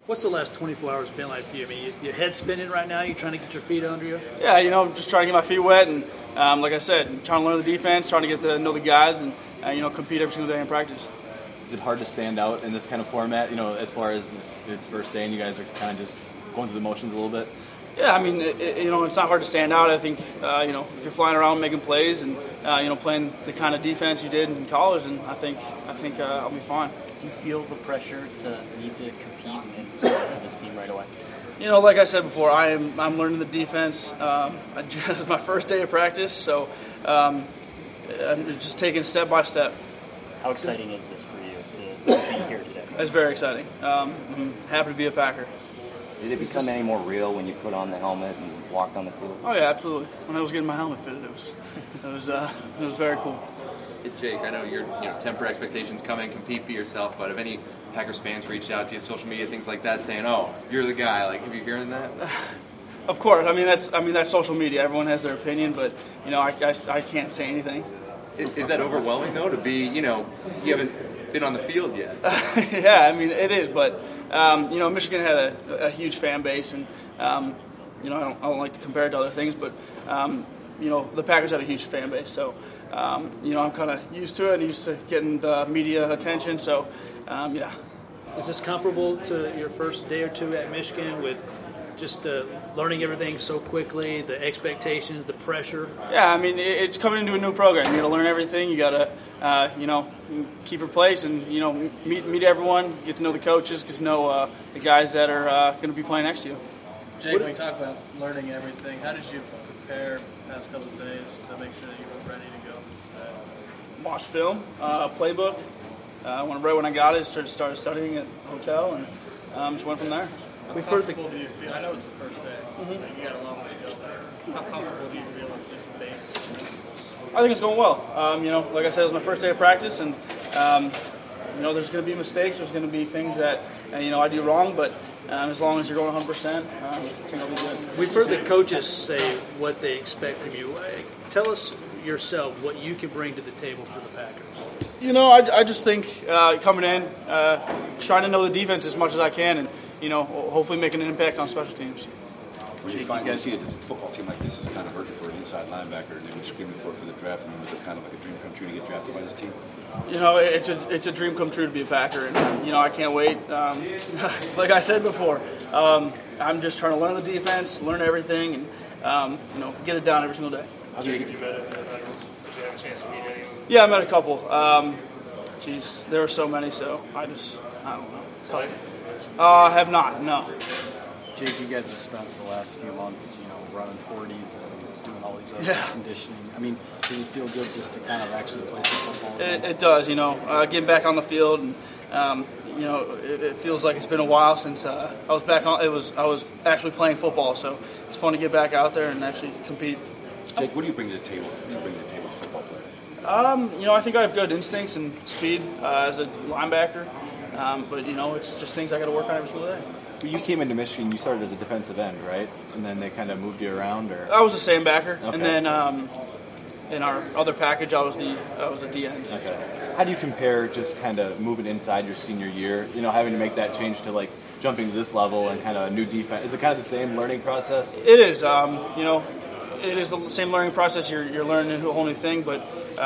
What's the last 24 hours been like for you? I mean, your head's spinning right now. You're trying to get your feet under you. Yeah, just trying to get my feet wet, and like I said, trying to learn the defense, trying to get to know the guys, and compete every single day in practice. Is it hard to stand out in this kind of format? As far as it's first day, and you guys are kind of just going through the motions a little bit. Yeah, I mean, it's not hard to stand out. I think, if you're flying around making plays and, playing the kind of defense you did in college, and I think I'll be fine. Do you feel the pressure to need to compete and start for this team right away? Like I said before, I'm learning the defense. It's my first day of practice, so I'm just taking it step by step. How exciting is this for you to be here today? It's very exciting. I'm happy to be a Packer. Did it become any more real when you put on the helmet and walked on the field? Oh yeah, absolutely. When I was getting my helmet fitted, it was very cool. Hey Jake, I know you're temper expectations, come in, compete, be yourself. But have any Packers fans reached out to you, social media, things like that, saying, "Oh, you're the guy"? Like, have you hearing that? Of course. I mean that's social media. Everyone has their opinion, but I can't say anything. Is that overwhelming though? To be you haven't been on the field yet. Yeah, I mean it is, but Michigan had a huge fan base, and I don't like to compare it to other things, but the Packers have a huge fan base, so I'm kind of used to it, used to getting the media attention, so yeah. Is this comparable to your first day or two at Michigan with just learning everything so quickly, the expectations, the pressure? Yeah, I mean it's coming into a new program. You got to learn everything. You got to keep your place, and meet everyone, get to know the coaches, get to know the guys that are going to be playing next to you. Jake, when you talk about learning everything, how did you prepare the past couple of days to make sure that you were ready to go? Watch film, playbook. Right when I got it, started studying at the hotel, and just went from there. How comfortable do you feel? I know it's the first day. You got a long way to go there. How comfortable do you feel with just base? I think it's going well. Like I said, it was my first day of practice, and there's going to be mistakes. There's going to be things that I do wrong, but as long as you're going 100%, I think I'll be good. We've heard the coaches say what they expect from you. Tell us yourself what you can bring to the table for the Packers. I just think coming in, trying to know the defense as much as I can, and hopefully making an impact on special teams. When you find see a football team like this is kind of hurting for an inside linebacker, and they were screaming for the draft. I mean, was it kind of like a dream come true to get drafted by this team? It's a dream come true to be a Packer, and I can't wait. Like I said before, I'm just trying to learn the defense, learn everything, and get it down every single day. Jake, have you met any Packers? Did you have a chance to meet anyone? Yeah, I met a couple. There were so many, so I don't know. I have not, no. Jake, you guys have spent the last few months, running 40s and doing all these other conditioning. I mean, does it feel good just to kind of actually play some football? It does, getting back on the field, and it feels like it's been a while since I was back on. I was actually playing football, so it's fun to get back out there and actually compete. Jake, what do you bring to the table? What do you bring to the table as a football player? I think I have good instincts and speed as a linebacker, but it's just things I got to work on every single day. You came into Michigan, you started as a defensive end, right? And then they kind of moved you around, or? I was a same backer, okay. And then in our other package, I was a D end. Okay. How do you compare just kind of moving inside your senior year? Having to make that change to like jumping to this level and kind of a new defense. Is it kind of the same learning process? It is. It is the same learning process. You're learning a whole new thing, but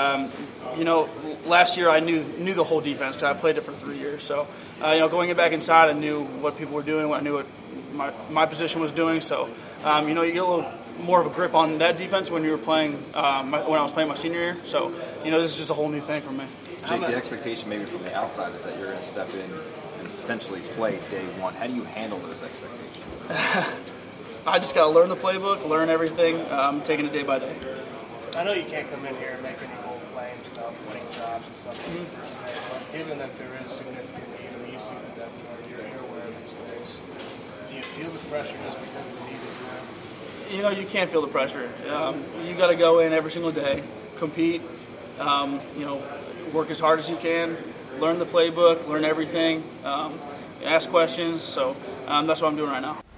last year I knew the whole defense because I played it for 3 years. So going back inside, I knew what people were doing. I knew what my position was doing. So you get a little more of a grip on that defense when you were playing when I was playing my senior year. So this is just a whole new thing for me. Jake, the expectation maybe from the outside is that you're going to step in and potentially play day one. How do you handle those expectations? I just got to learn the playbook, learn everything, taking it day by day. I know you can't come in here and make any bold claims about winning jobs and stuff. But given that there is significant need in the ECU depth chart, you're aware of these things. Do you feel the pressure just because the need is there? You can't feel the pressure. You got to go in every single day, compete. Work as hard as you can, learn the playbook, learn everything, ask questions. So that's what I'm doing right now.